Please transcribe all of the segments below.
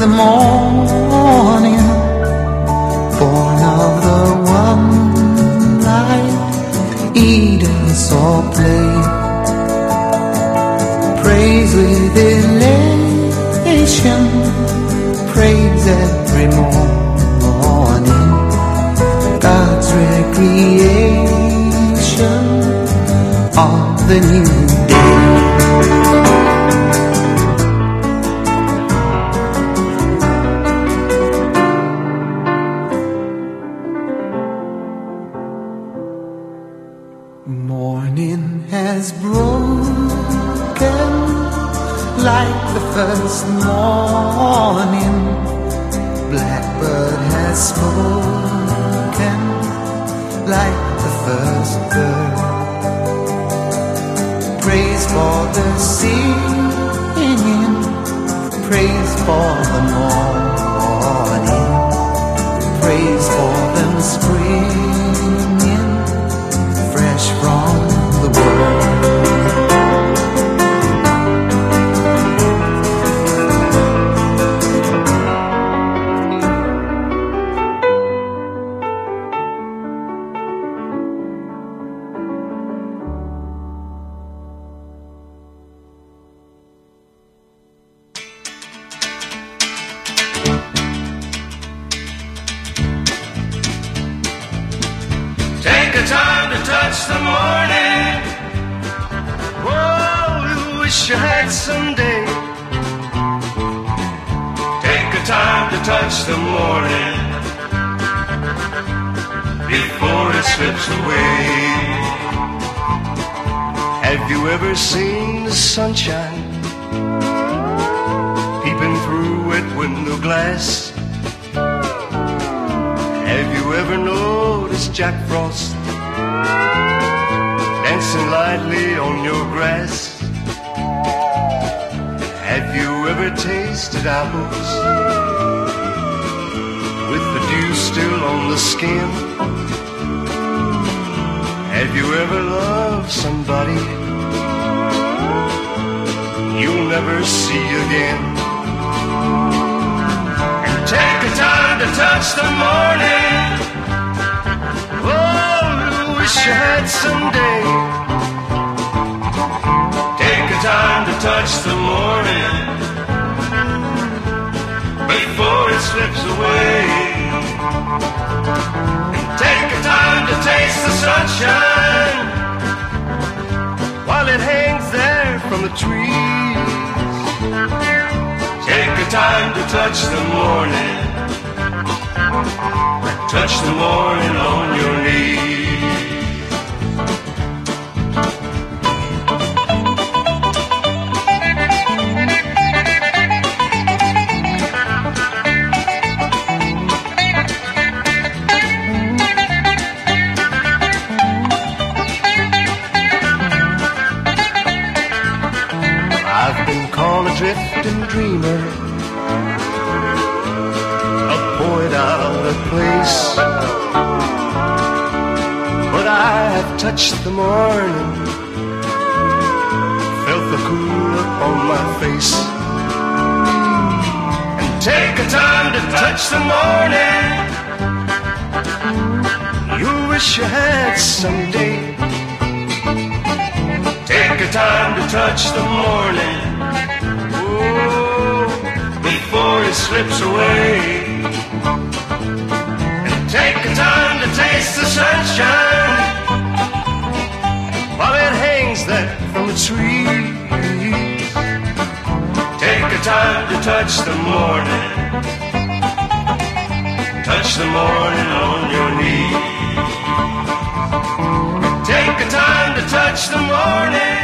the morning, born of the one light, Eden saw play. Praise with elation, praise every morning, God's recreation of the new day. Morning has broken like the first morning, blackbird has spoken like the first bird. Praise for the singing, praise for the morning, praise for them springing fresh from the world. Take a time to touch the morning. Whoa, you wish you had someday. Take a time to touch the morning before it slips away. Have you ever seen the sunshine peeping through wet window glass? Have you ever noticed Jack Frost dancing lightly on your grass? Have you ever tasted apples with the dew still on the skin? Have you ever loved somebody you'll never see again? Take a time to touch the morning. Oh, you wish you had someday. Take a time to touch the morning before it slips away. And take a time to taste the sunshine while it hangs there from the trees. Take a time to touch the morning. Touch the morning on your knees. I've been called a drifting dreamer, a poet out of place, but I have touched the morning, felt the cool up on my face. And take a time to touch the morning you wish you had someday. Take a time to touch the morning, oh, before it slips away. And take a time to taste the sunshine while it hangs there from the trees. Take a time to touch the morning. Touch the morning on your knees. Take a time to touch the morning.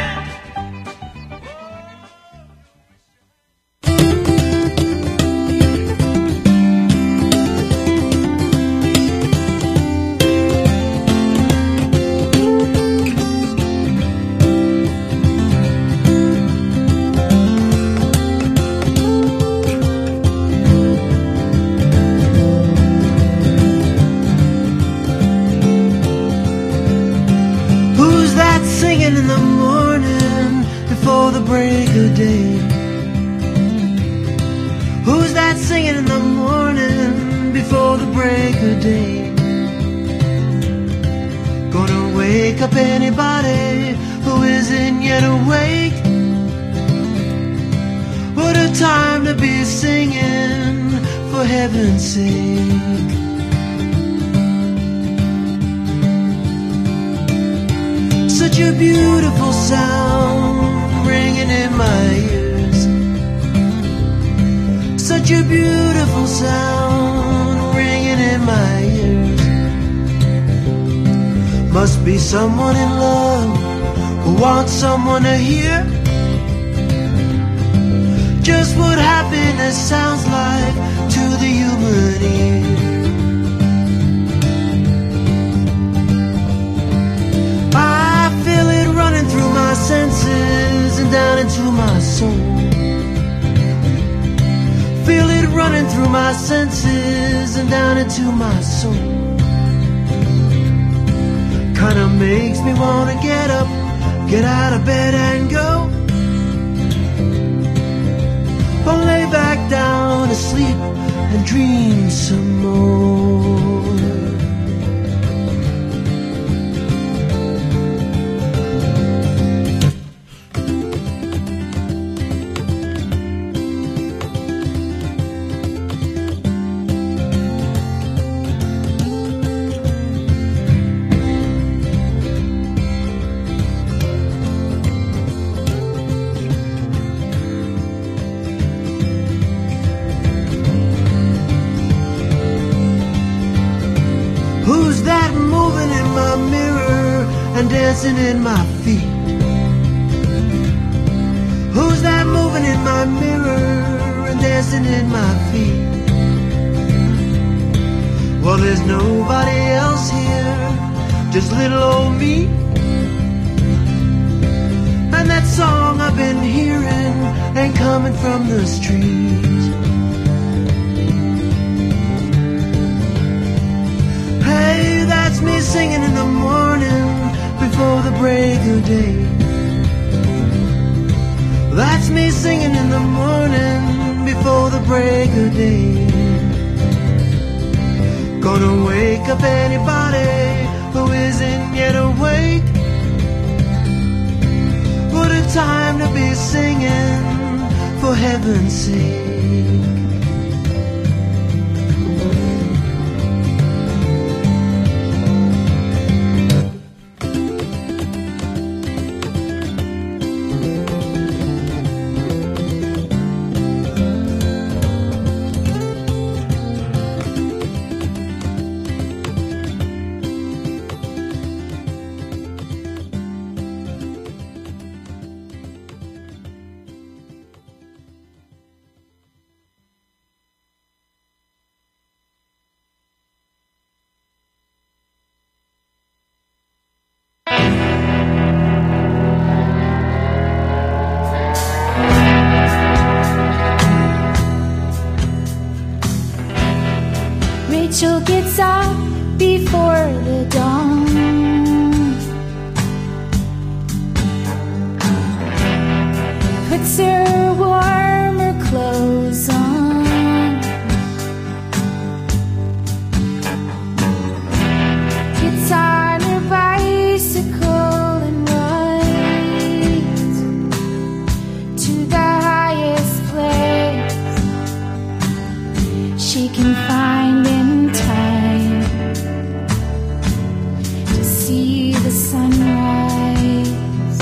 Singing in the morning before the break of day. Who's that singing in the morning before the break of day? Gonna wake up anybody who isn't yet awake. What a time to be singing, for heaven's sake. Such a beautiful sound ringing in my ears. Such a beautiful sound ringing in my ears. Must be someone in love who wants someone to hear just what happiness sounds like to the human ear. I feel it running through my senses and down into my soul. Feel it running through my senses and down into my soul. Kinda makes me wanna get up, get out of bed and go, or lay back down to sleep and dream some more. Who's that moving in my mirror and dancing in my feet? Who's that moving in my mirror and dancing in my feet? Well, there's nobody else here, just little old me. And that song I've been hearing ain't coming from the street. Hey, that's me singing in the morning before the break of day. That's me singing in the morning before the break of day. Gonna wake up anybody who isn't yet awake. What a time to be singing, for heaven's sake. Rachel gets up before the dawn. Puts her warmer clothes on. Gets on her bicycle and rides to the highest place she can find in time to see the sunrise.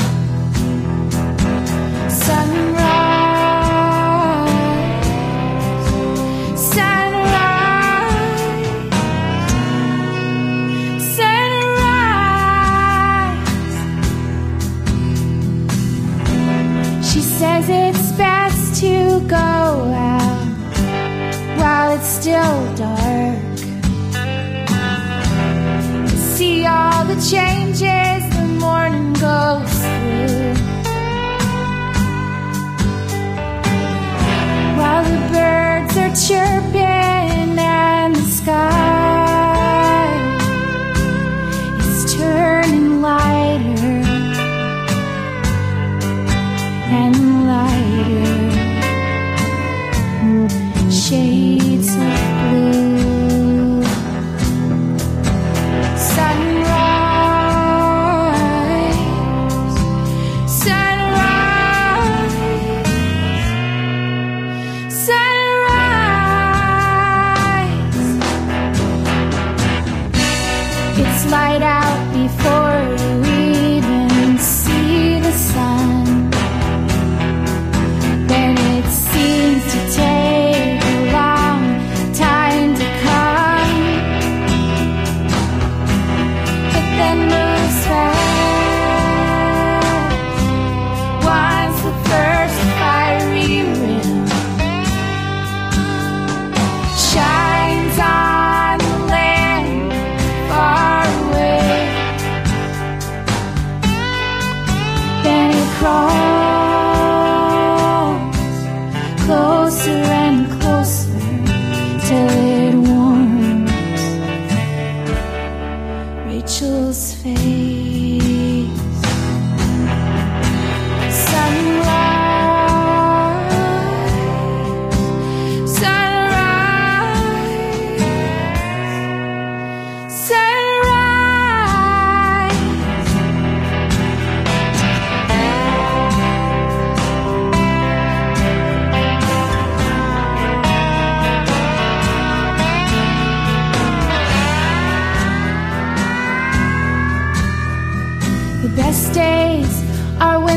Sunrise, sunrise, sunrise. She says it's best to go out while it's still dark, to see all the changes the morning goes through, while the birds are chirping and the sky is turning lighter and lighter.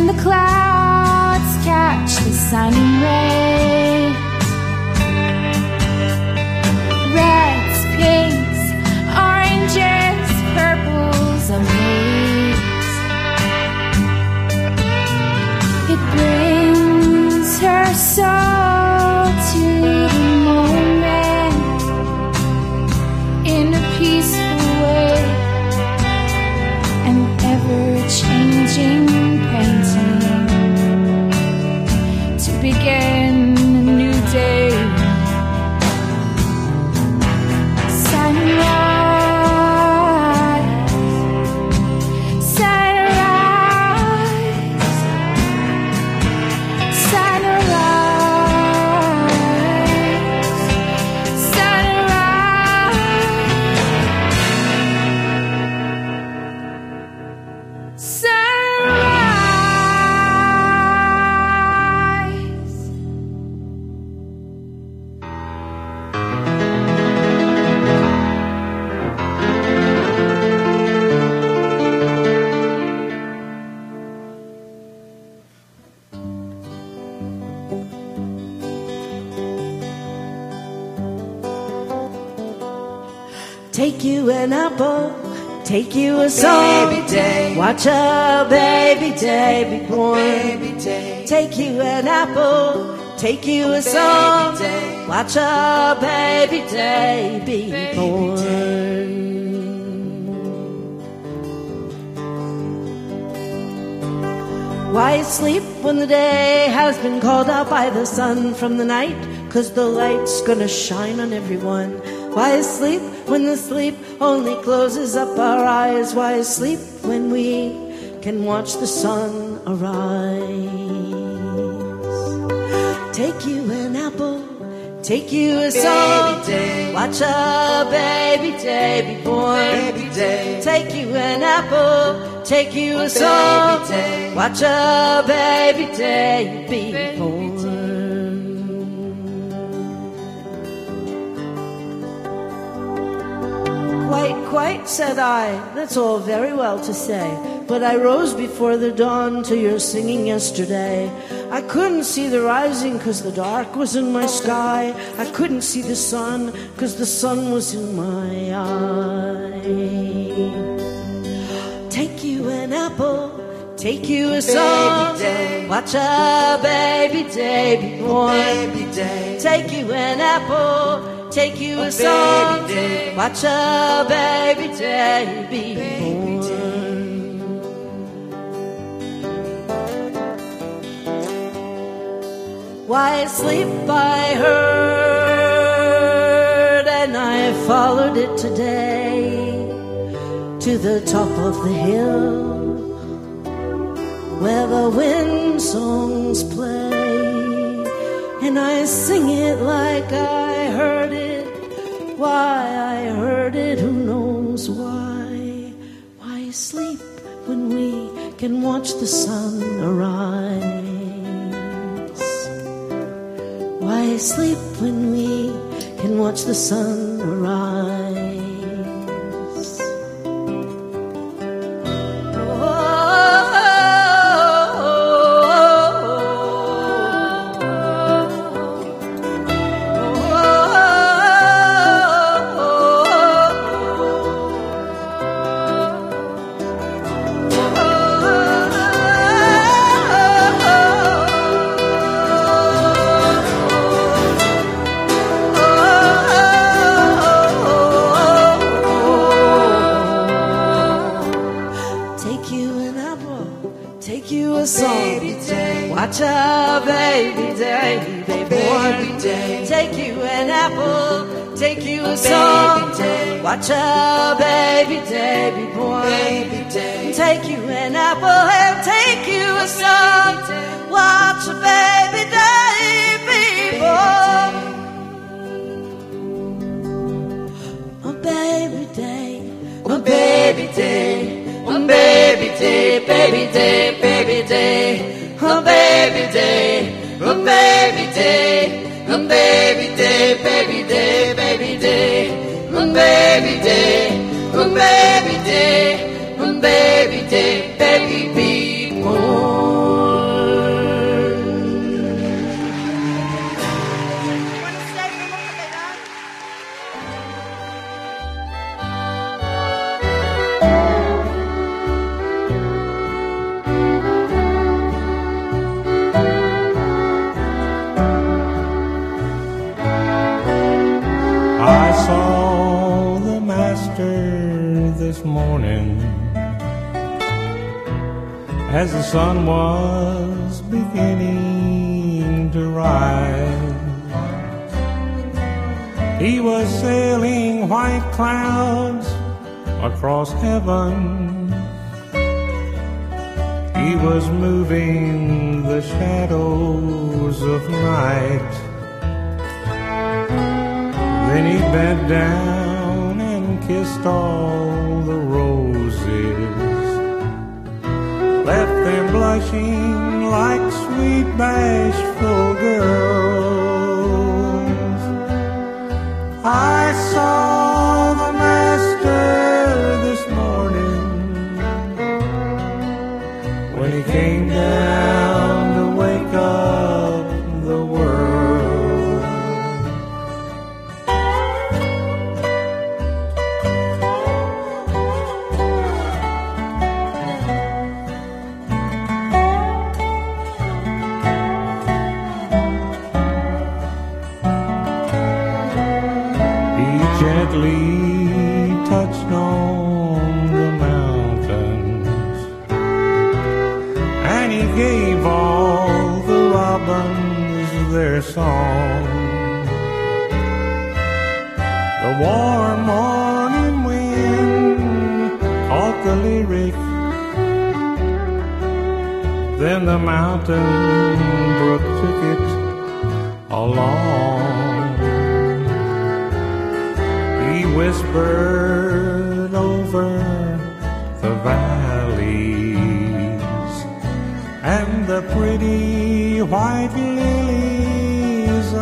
the clouds catch the sun rays. Reds, pinks, oranges, purples, a maze. It brings her soul to the moment in a peaceful way, an ever-changing painting to begin a new day. Take you an apple, take you a song, baby day. Watch a baby day be born. Baby day. Take you an apple, take you a song, day. Watch a baby day be born. Why sleep when the day has been called out by the sun from the night? 'Cause the light's gonna shine on everyone. Why sleep when the sleep only closes up our eyes? Why sleep when we can watch the sun arise? Take you an apple, take you a song, watch a baby day be born. Baby day. Take you an apple, take you a song, watch a baby day be born. Quite, said I, that's all very well to say, but I rose before the dawn to your singing yesterday. I couldn't see the rising 'cause the dark was in my sky. I couldn't see the sun 'cause the sun was in my eye. Take you an apple, take you a song, watch a baby day be born. Take you an apple, take you a song, watch a baby day be born. Why sleep I heard, and I followed it today to the top of the hill where the wind songs play, and I sing it like I heard it. Why I heard it, who knows why? Why sleep when we can watch the sun arise? Why sleep when we can watch the sun arise? Watch a baby day be born. Take you an apple, take you a song, watch a baby day be born. Take you an apple and take you a song, watch a baby day be born. A baby day, a baby day, a baby day, baby day, baby day. A baby day, a baby day, a baby day, baby day, baby day, a baby day, a baby day, a baby day, baby be born. as the sun was beginning to rise. He was sailing white clouds across heaven. He was moving the shadows of night. Then he bent down and kissed all the roses, left them blushing like sweet bashful girls. I saw the master this morning when he came down to wake up the world. He gently touched on the mountains, and he gave all the robins their song. The warm morning wind caught the lyric, then the mountain brook took it along. He whispered over the valleys, and the pretty white lilies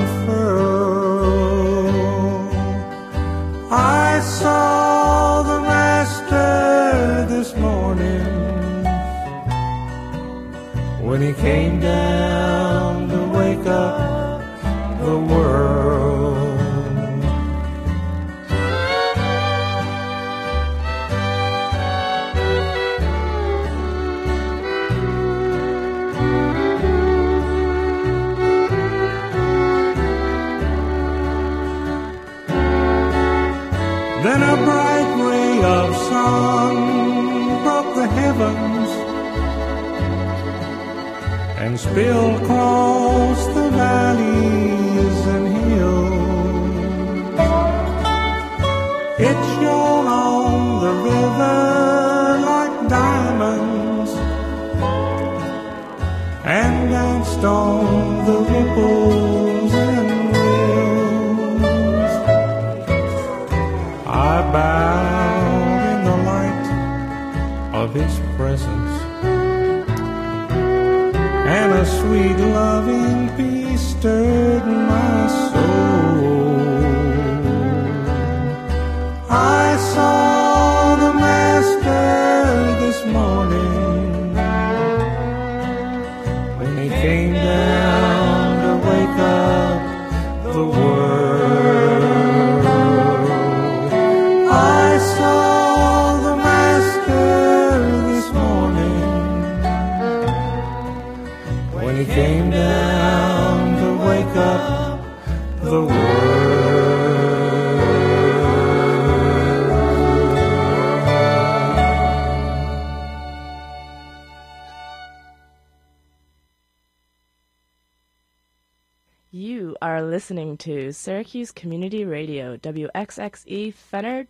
unfurled. I saw the master this morning when he came down to wake up the world. Then a bright ray of sun broke the heavens and spilled across the valleys and hills. It shone on the river like diamonds and danced on the ripples and rills. I bowed in the light of his presence, and a sweet loving peace stirred my soul. I saw the master this morning when he came down to wake up the world. I saw the master this morning when he came down to wake up the world. You are listening to Syracuse Community Radio, WXXE Fenner,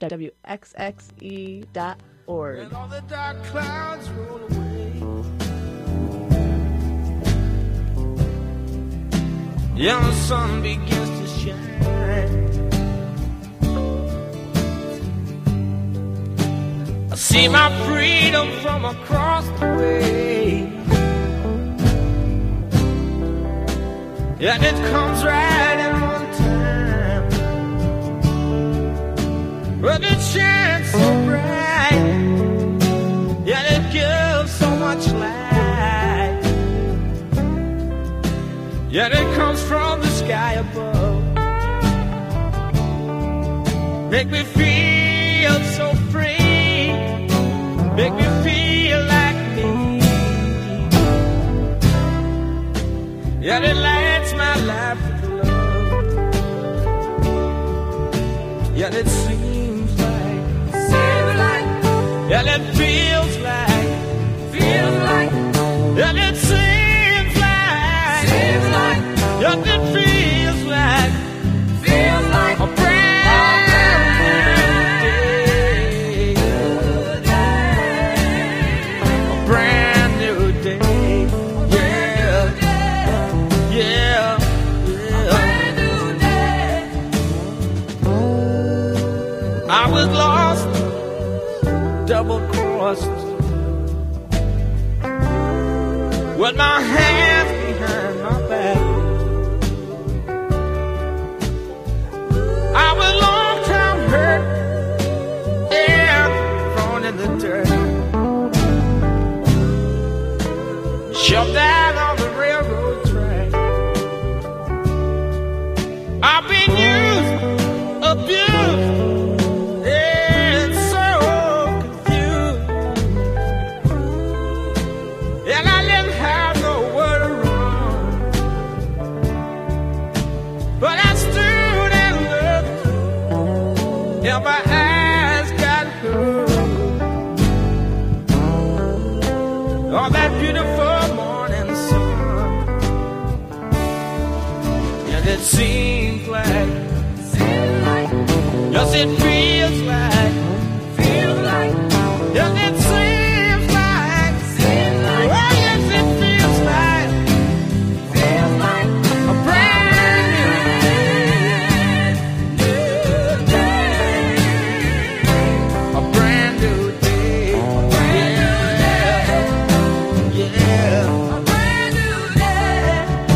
WXXE.org. And all the dark clouds roll away. Yeah, the sun begins to shine. I see my freedom from across the way. And it comes right in one time. But it shines so bright. Yeah, it gives so much light. Yet it comes from the sky above. Make me feel so free. Make me feel like me. Yet it lights my life with love. Yet it seems like, yet it feels like 'cause it feels like a brand new day. A brand new day. Yeah. Yeah. Yeah. I was lost, double-crossed, with my hands behind my back. I was long-time hurt and thrown in the dirt, shoved out on the railroad track. I've been used, abused, and so confused, and I didn't have nowhere to run. But I stood and looked, and my eyes got hurt. On that beautiful morning sun, and it seems like, yes, it feels like, yes, it seems like, oh, yes, it feels like a brand new day, a brand new day, yeah, a brand new day.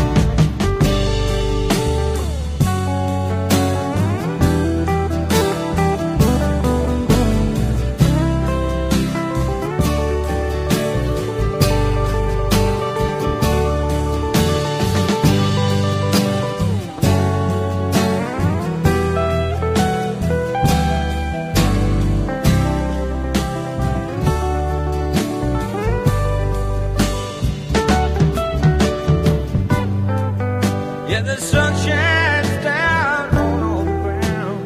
Yeah, the sun shines down on all the ground.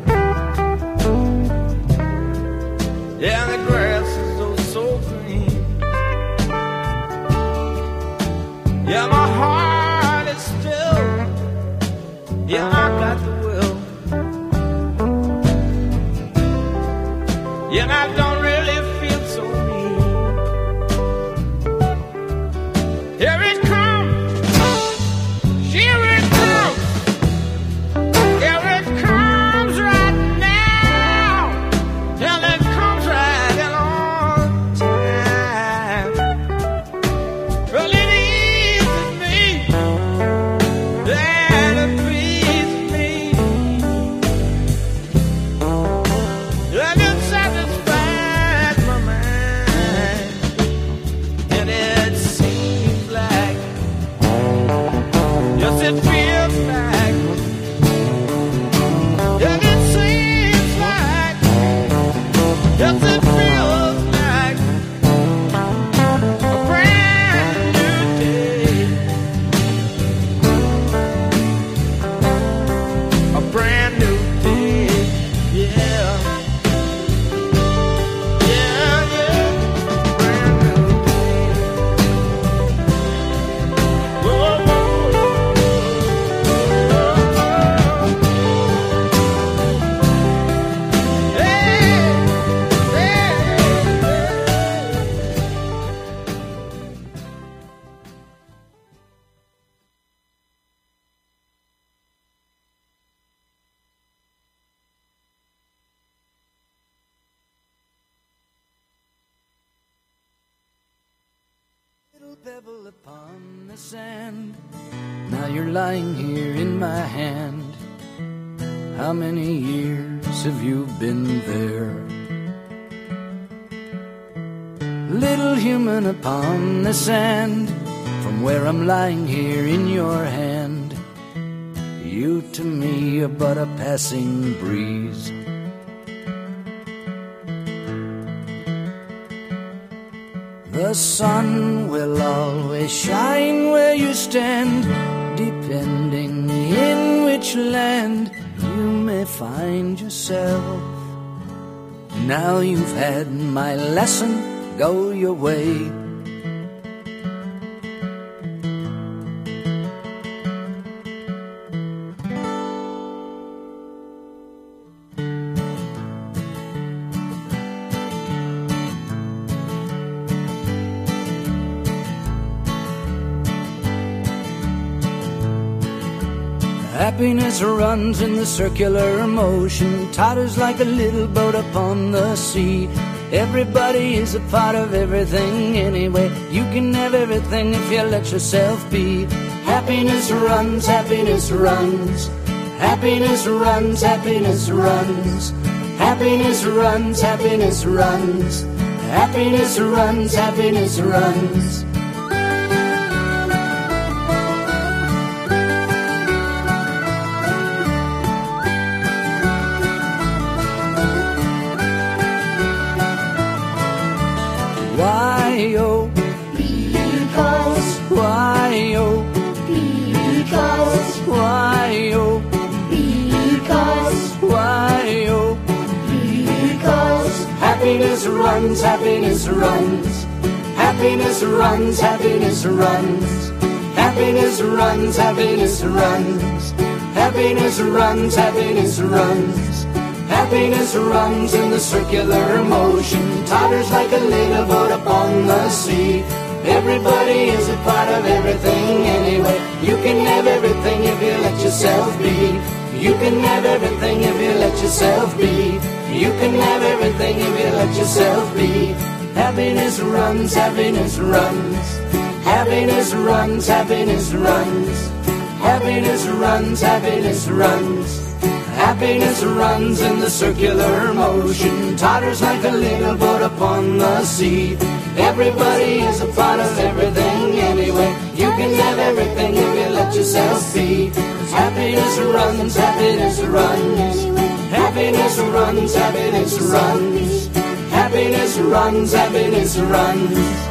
Yeah, the grass is oh so green. Yeah, my heart is still. Yeah, I got the will. Yeah, I don't really feel so mean. Here it comes. Here it comes. Here it comes right now. Till it comes right along time. Well, it eases me. And it frees me. And it satisfies my mind. And it seems like, yes, it feels like, and it seems like, yes, it feels like a brand new day, a brand new day, yeah, yeah, yeah, brand new day. Whoa, whoa, Little pebble upon the sand. Now you're lying here in my hand. How many years have you been there? Little human upon the sand. From where I'm lying here in your hand, you to me are but a passing breeze. The sun will always shine where you stand, depending in which land you may find yourself. Now you've had my lesson, go your way. Happiness runs in the circular motion, totters like a little boat upon the sea. Everybody is a part of everything anyway. You can have everything if you let yourself be. Happiness runs, happiness runs. Happiness runs, happiness runs. Happiness runs, happiness runs. Happiness runs, happiness runs. Why-oh, because. Why-oh, because. Why-oh, because. Why-oh, because. Happiness runs, happiness runs. Happiness runs, happiness runs. Happiness runs, happiness runs. Happiness runs, happiness runs. Happiness runs in the circular motion, totters like a little boat upon the sea. Everybody is a part of everything anyway. You can have everything if you let yourself be. You can have everything if you let yourself be. You can have everything if you let yourself be. Happiness runs, happiness runs. Happiness runs, happiness runs. Happiness runs, happiness runs. Happiness runs in the circular motion, totters like a little boat upon the sea. Everybody is a part of everything anyway. You can have everything if you let yourself be. Happiness runs, happiness runs. Happiness runs, happiness runs. Happiness runs, happiness runs.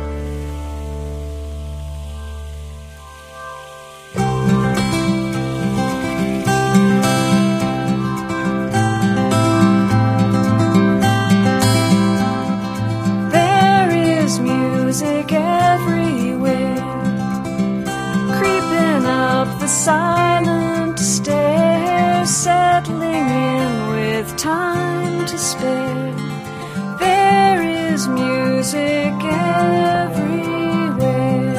Silent stare, settling in with time to spare. There is music everywhere.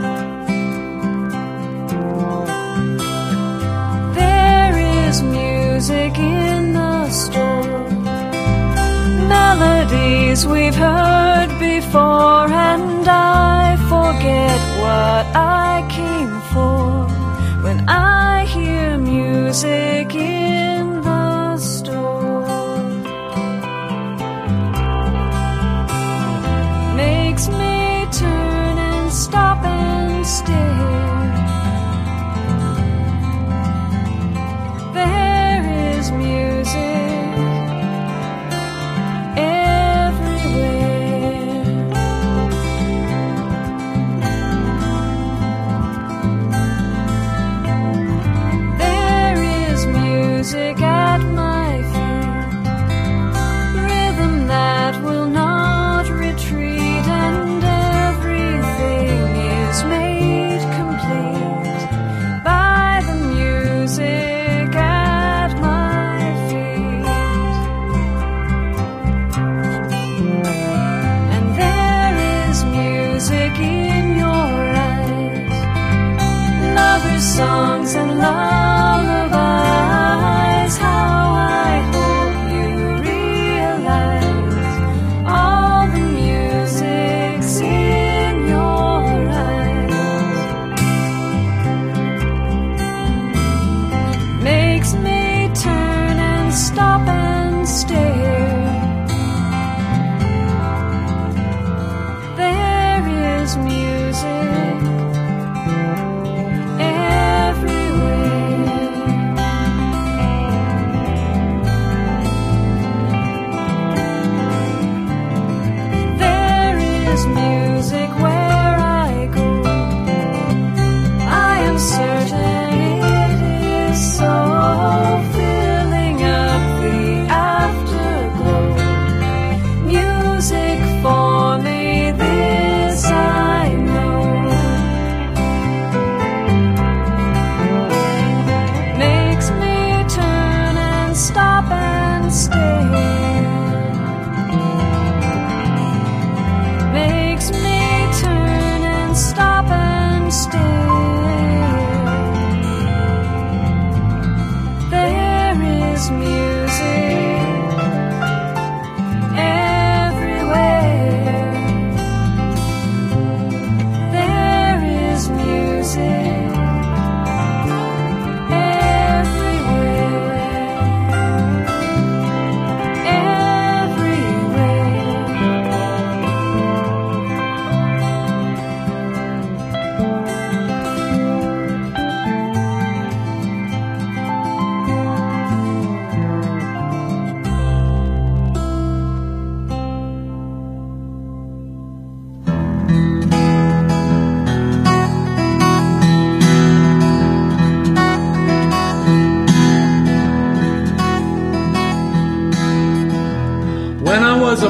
There is music in the store. Melodies we've heard before, and I forget what I came for. When I hear music in the store, makes me turn and stop and stare. There is music everywhere. Music at my feet, rhythm that will not retreat, and everything is made complete by the music at my feet. And there is music in your eyes, lovers' songs and lullabies. How I hope you realize all the music's in your eyes. Makes me turn and stop and stare. There is music everywhere. There is music where I go. I am certain it is so, filling up the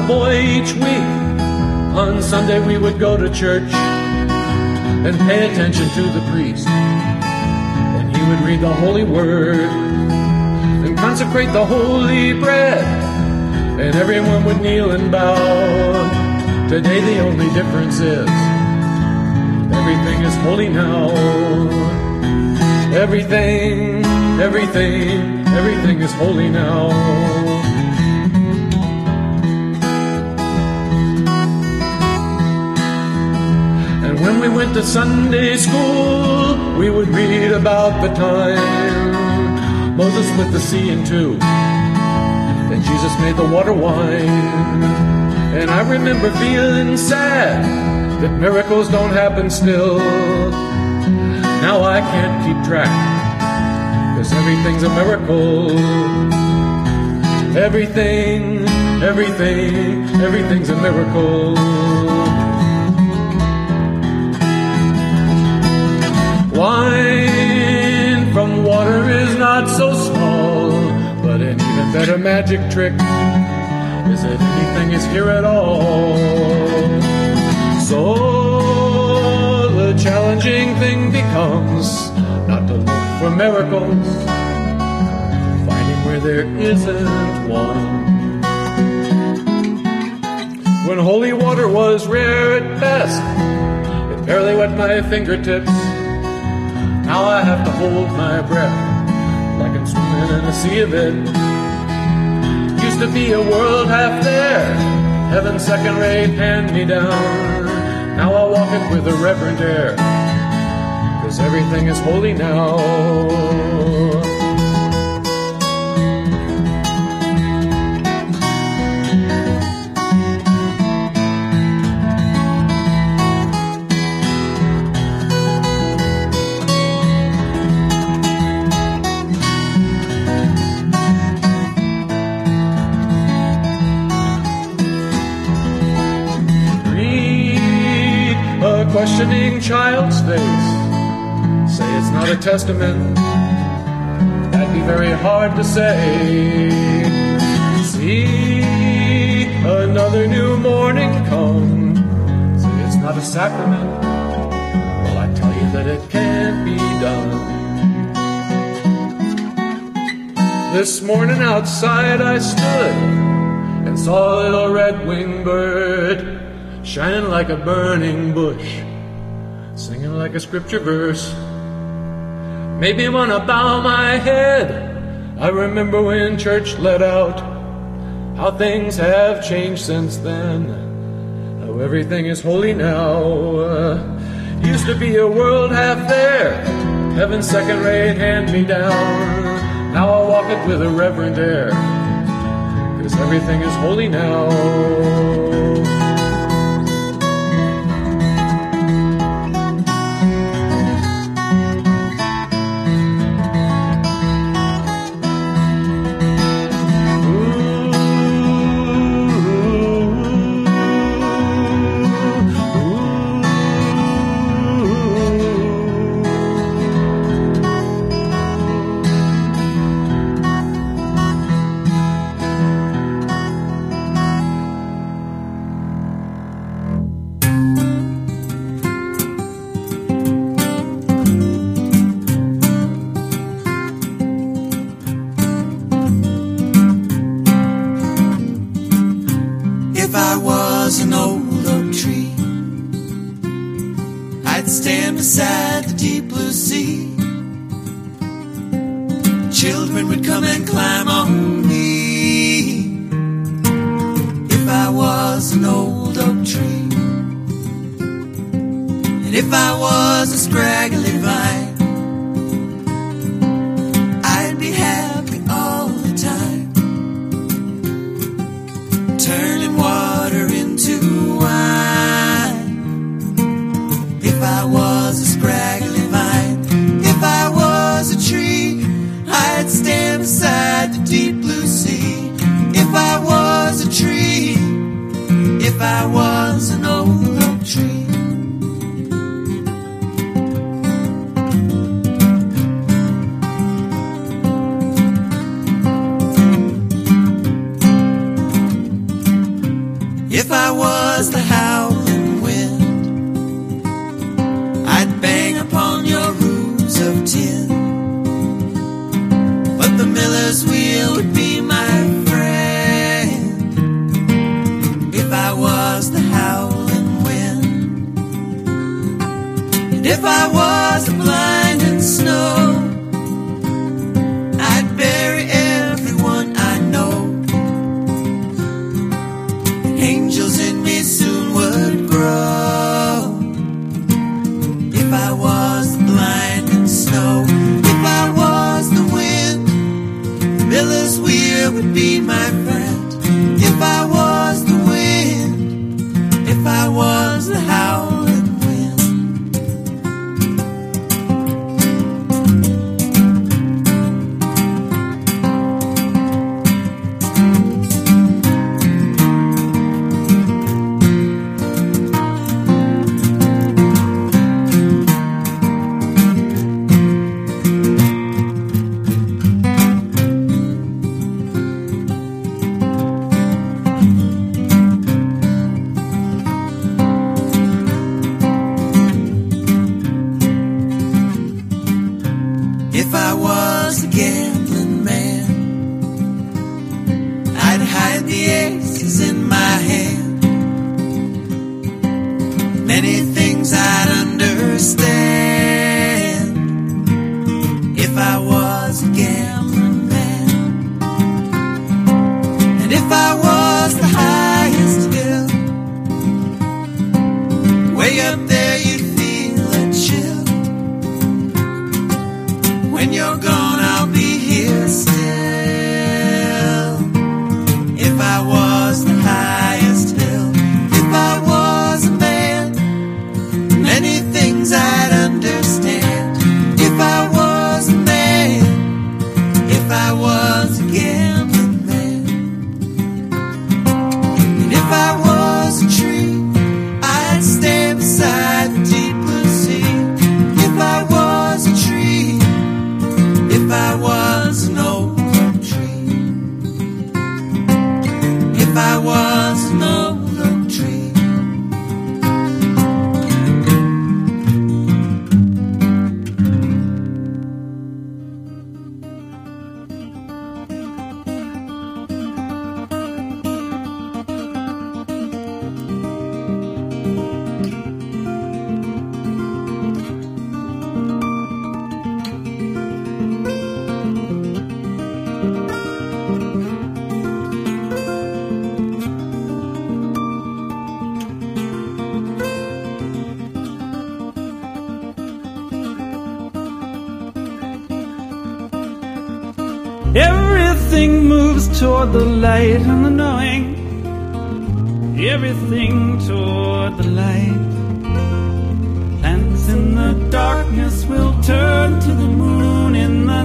boy each week. On Sunday we would go to church and pay attention to the priest. And he would read the holy word and consecrate the holy bread. And everyone would kneel and bow. Today the only difference is everything is holy now. Everything is holy now. And when we went to Sunday school, we would read about the time Moses split the sea in two, and Jesus made the water wine. And I remember feeling sad that miracles don't happen still. Now I can't keep track, 'cause everything's a miracle. Everything's a miracle. Wine from water is not so small, but an even better magic trick is that anything is here at all. So the challenging thing becomes not to look for miracles, finding where there isn't one. When holy water was rare at best, it barely wet my fingertips. Now I have to hold my breath like I'm swimming in a sea of it. Used to be a world half there, heaven's second-rate hand-me-down. Now I walk it with a reverent air, 'cause everything is holy now. Questioning child's face, say it's not a testament, that'd be very hard to say. See another new morning come, say it's not a sacrament, well I tell you that it can't be done. This morning outside I stood and saw a little red-winged bird shining like a burning bush, singing like a scripture verse. Maybe when I bow my head, I remember when church let out, how things have changed since then, how everything is holy now. Used to be a world half there, heaven's second-rate hand-me-down. Now I walk it with a reverent air, 'cause everything is holy now. was the howling wind, I'd bang upon your roofs of tin. But the miller's wheel would be my friend if I was the howling wind. And if I was the blinding snow, I'd bury everyone I know. Angels in me soon would grow if I was the blinding snow. If I was the wind, the miller's wheel would be my friend. If I was the wind, if I was the howling wind. If I was a gambling man, I'd hide the aces in my hand. Many things I'd understand if I was a gambling man. And if I was the highest hill, way up there you'd feel a chill. When you're gone, I'll be here still. If I was the highest hill, if I was a man, many things I'd understand. If I was a man, if I was a gambling man. And if I was a tree, I'd stand beside the deep blue sea. If I was a tree, if I was an old oak tree, if I was an old oak tree. Everything moves toward the light and the knowing. Everything toward the light. Lands in the darkness will turn to the moon in the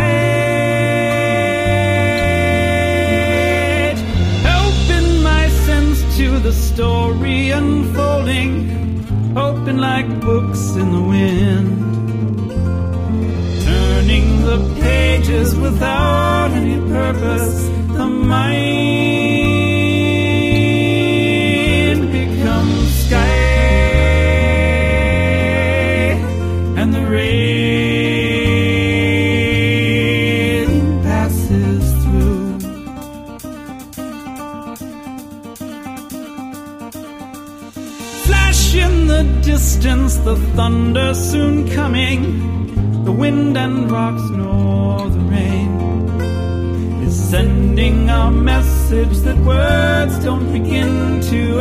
night. Open my sense to the story unfolding. Open like books in the wind. Turning the pages without any purpose, the mind becomes sky, and the rain passes through. Flash in the distance, the thunder soon coming. The wind and rocks nor the rain is sending a message that words don't begin to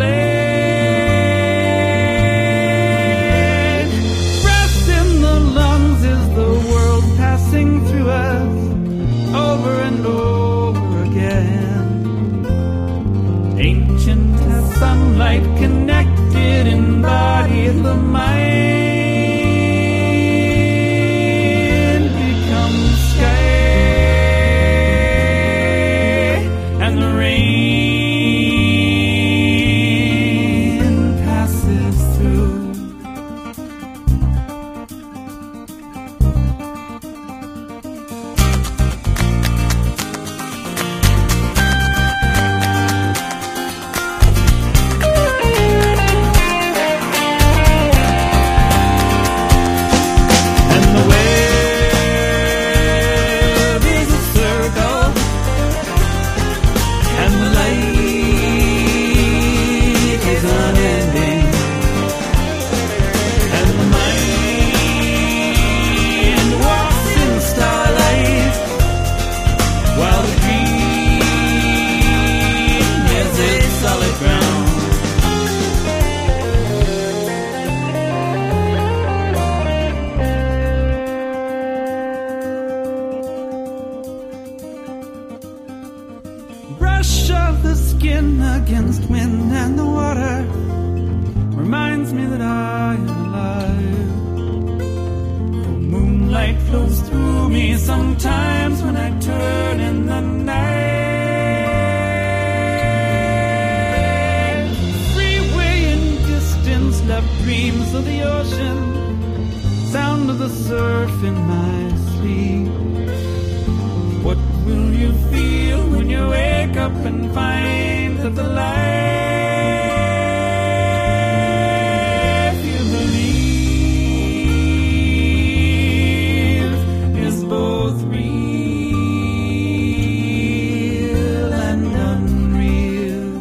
explain. Breath in the lungs is the world passing through us over and over again. Ancient as sunlight connected in body, the mind and the rain the skin against wind and the water reminds me that I am alive. The moonlight flows through me sometimes when I turn in the night. Freeway in distance left dreams of the ocean, sound of the surf in my sleep. What will you feel when you wake up and find that the life you believe is both real and unreal?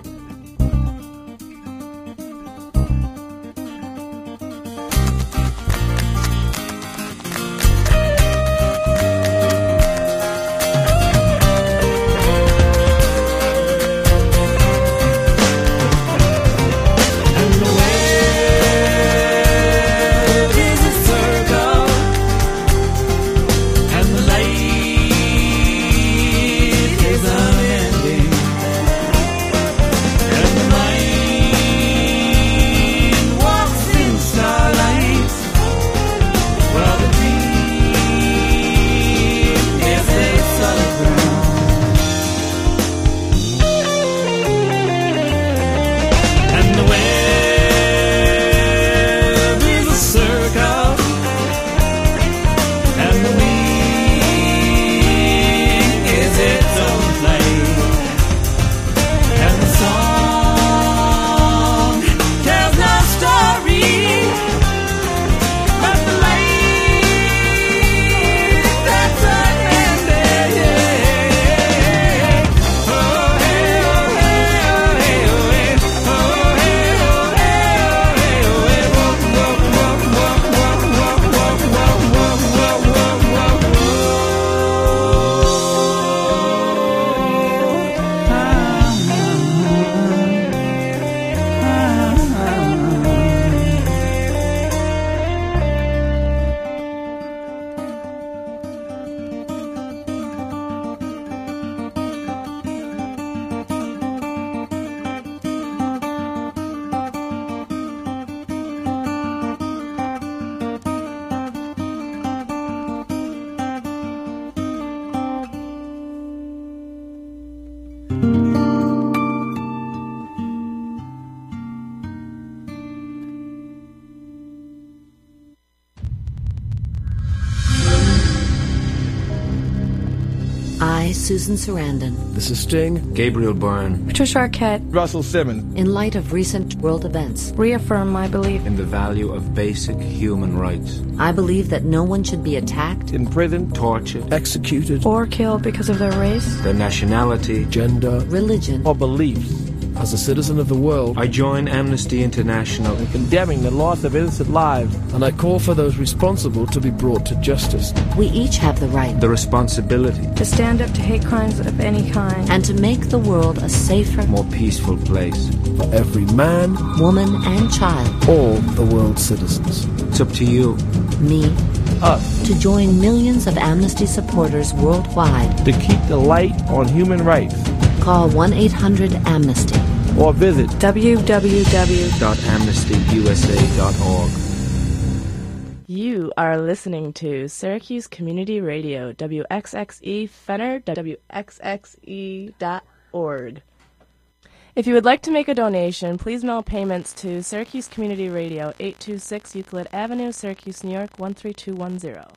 I, Susan Sarandon. This is Sting. Gabriel Byrne. Patricia Arquette. Russell Simmons. In light of recent world events, reaffirm my belief in the value of basic human rights. I believe that no one should be attacked, imprisoned, tortured, executed, or killed because of their race, their nationality, gender, religion, or beliefs. As a citizen of the world, I join Amnesty International in condemning the loss of innocent lives, and I call for those responsible to be brought to justice. We each have the right, the responsibility, to stand up to hate crimes of any kind, and to make the world a safer, more peaceful place. For every man, woman, and child, all the world's citizens. It's up to you, me, us, to join millions of Amnesty supporters worldwide to keep the light on human rights. Call 1-800-AMNESTY or visit www.amnestyusa.org. You are listening to Syracuse Community Radio, WXXE Fenner, WXXE.org. If you would like to make a donation, please mail payments to Syracuse Community Radio, 826 Euclid Avenue, Syracuse, New York, 13210.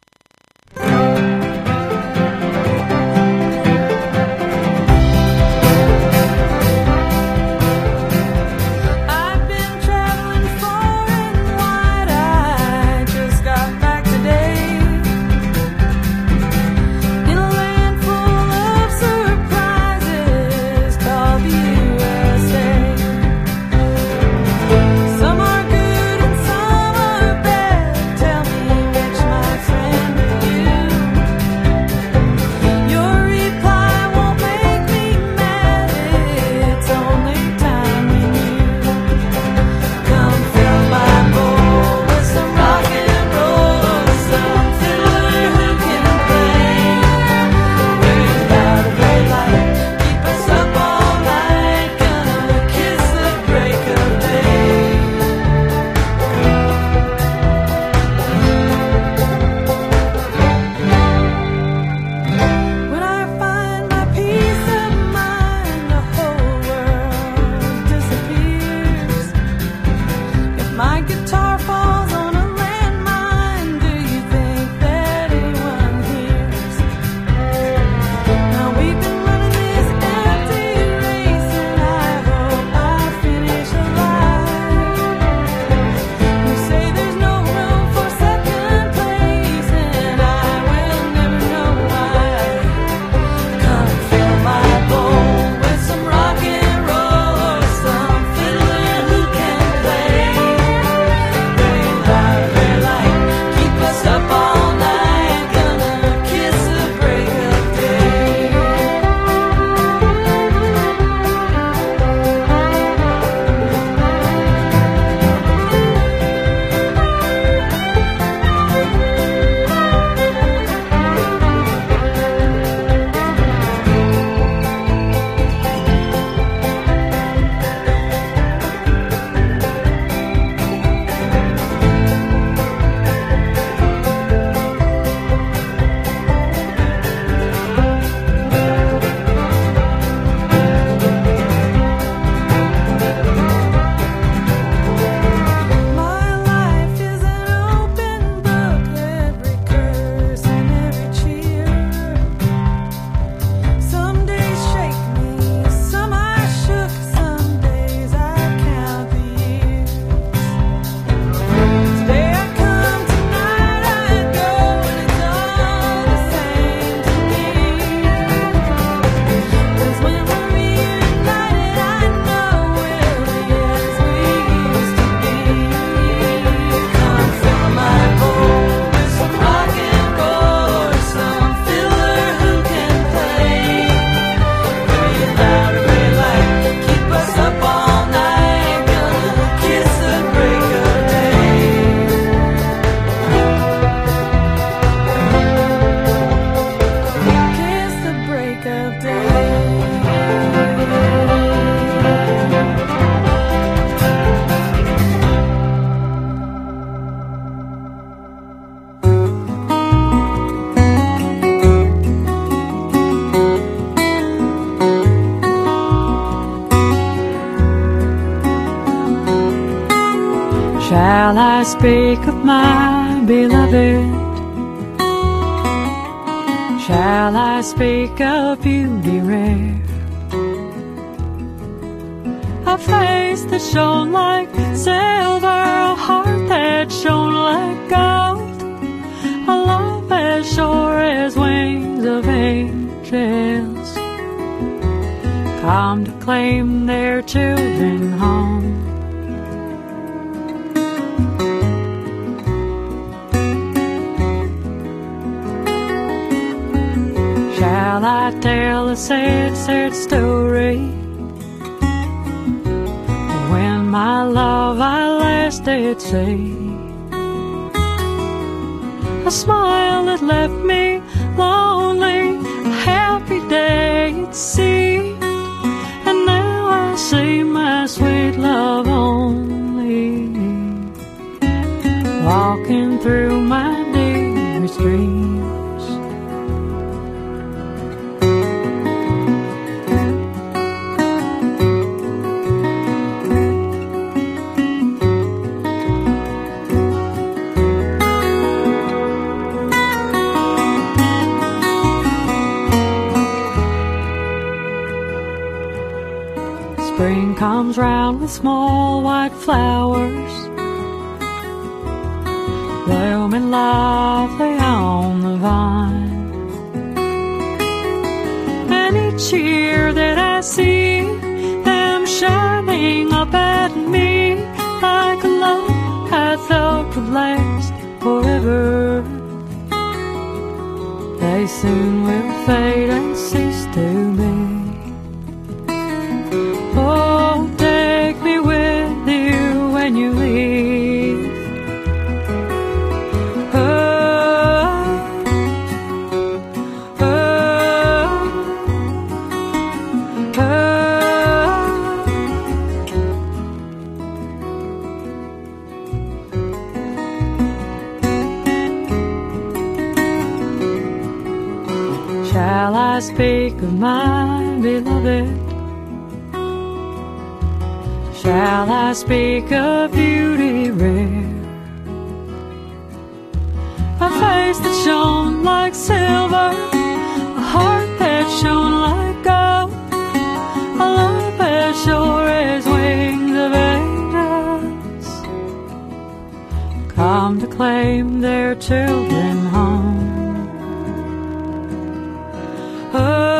Some are good and some are bad. Tell me which, my friend. Shall I speak of my beloved? Shall I speak of beauty rare? A face that shone like silver, a heart that shone like gold, a love as sure as wings of angels come to claim their children home. Shall I tell a sad, sad story? When my love I last did see, a smile that left me lonely, a happy day at sea, and now I see my sweet love only, walking through my dearest dreams. Spring comes round with small white flowers, blooming lovely on the vine. And each year that I see them shining up at me like a love I thought would last forever, they soon will fade and cease to be. Oh, take me with you when you leave. Oh, oh, oh. Shall I speak of my beloved? Shall I speak of beauty rare? A face that shone like silver, a heart that shone like gold, a love as sure as wings of angels come to claim their children home. Oh,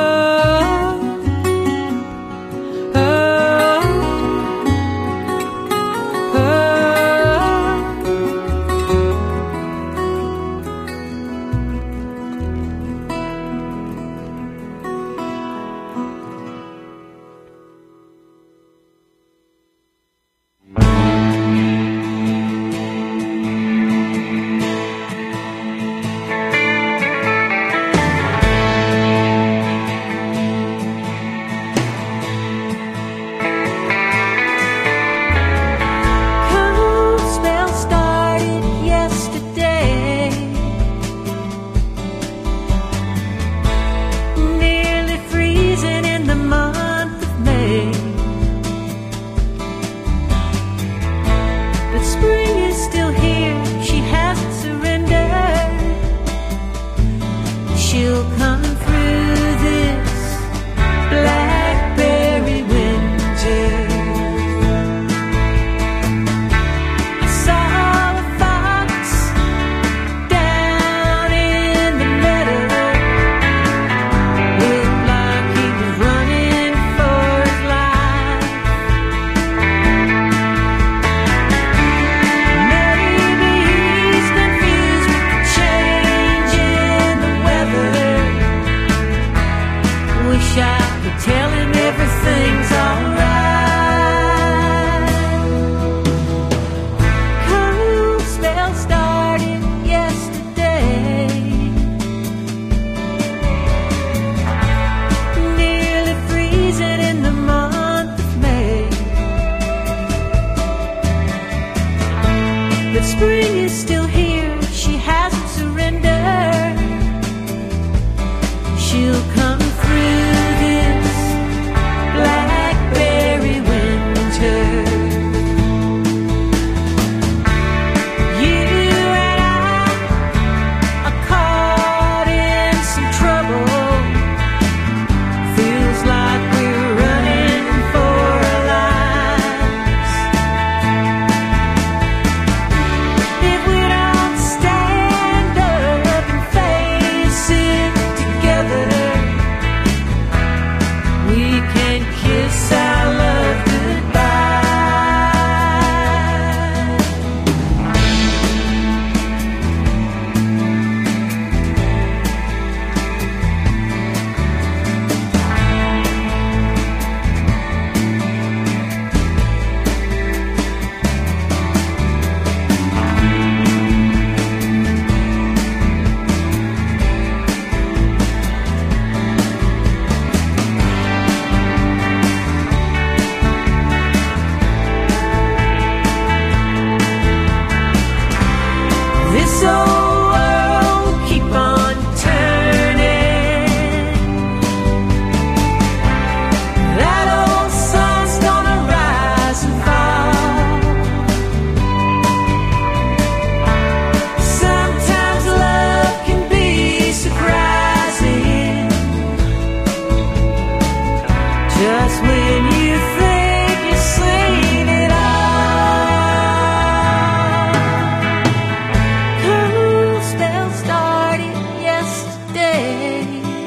day.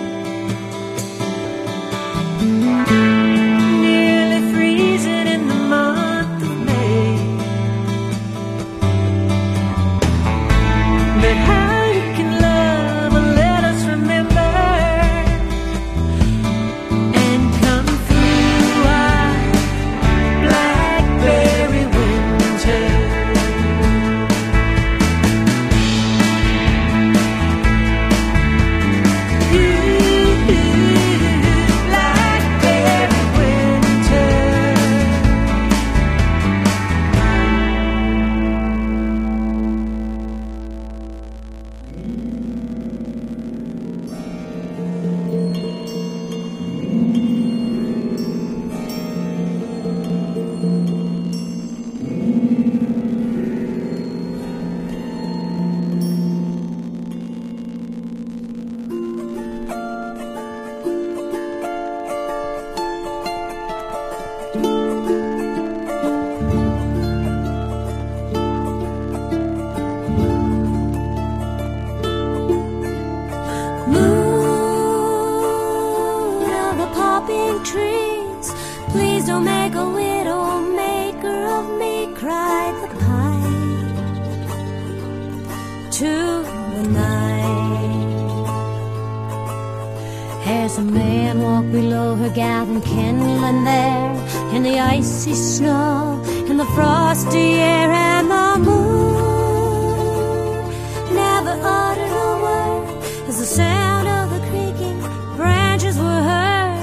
Nearly freezing in the month of May. But how you can love and let us remember and come through our blackberry winter. Trees, please don't make a widow maker of me, cried the pine to the night. As a man walked below her, gathering kindling there in the icy snow, in the frosty air, and the moon never uttered a word as the sound of the creaking branches were heard.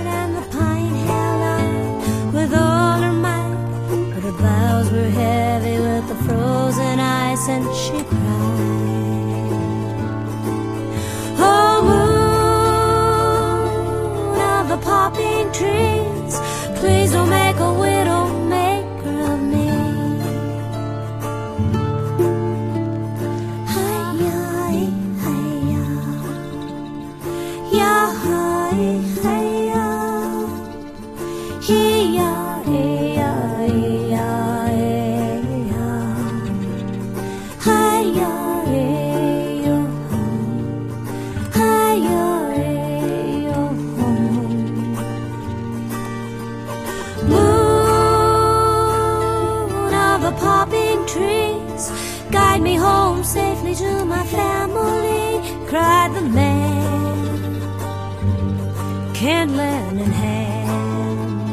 Boughs were heavy with the frozen ice, and she cried, oh, moon of the popping trees, please don't make a widow maker of me. Hi-ya, hi-ya, ya, hi-ya, hi-ya, hi-ya. Guide me home safely to my family, cried the man, kindling in hand.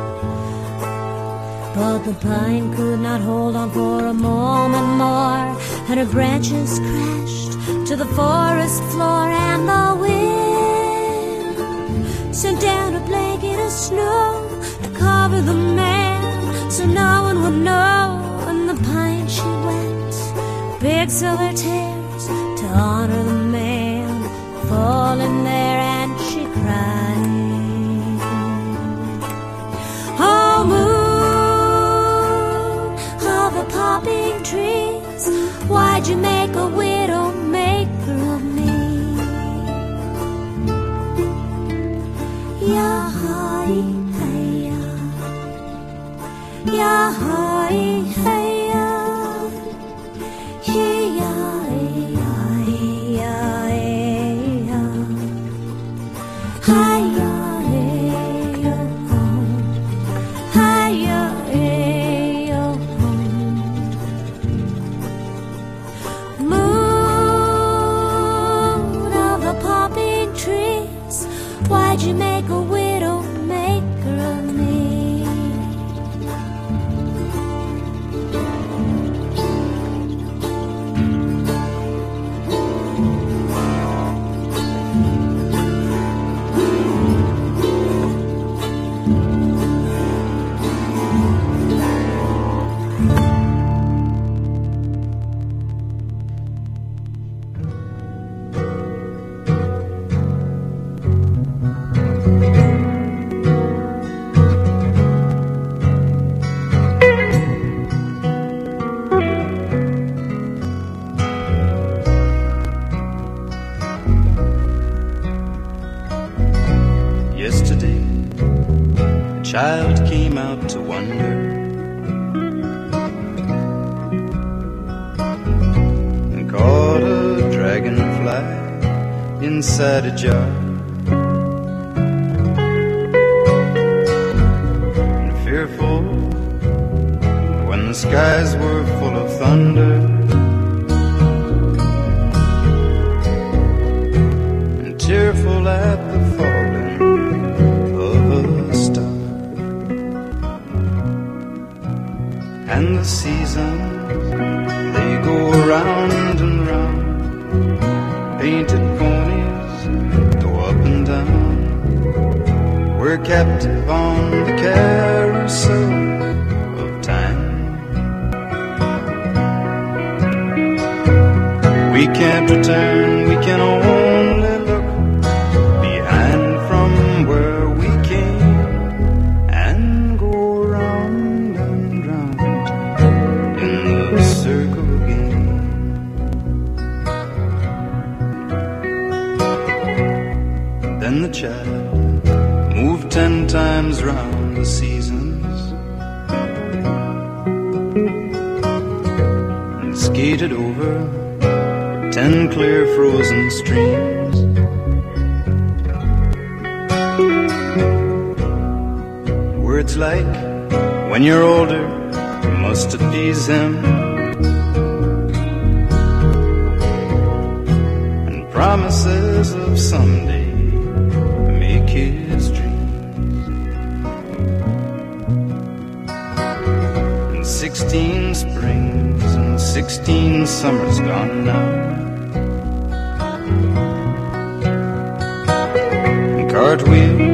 But the pine could not hold on for a moment more, and her branches crashed to the forest floor, and the wind sent down a blanket of snow to cover the man, so no one would know. And the pine she wept big silver tears to honor the man fallen there, and she cried, oh, moon of the popping trees, why'd you make a widow maker of me? Ya, hi, hi-ya, ya, hi, hi-ya, hi-ya, hi-ya, hi-ya, hi-ya, hi-ya, hi-ya, hi-ya. Moon of the popping trees, why'd you make a widow maker of me? child came out to wonder, and caught a dragonfly inside a jar. And fearful when the skies were full of thunder, and tearful at the falling of a star. And the seasons, they go round and round, painted ponies go up and down. We're captive on the carousel of time. We can't return, we can only look behind from where we came and go round and round in the circle again. Then the child moved 10 times round the seasons and skated over 10 clear frozen streams. Words like, when you're older, you must appease him, and promises of someday make his dreams. And 16 springs and 16 summers gone now, cartwheels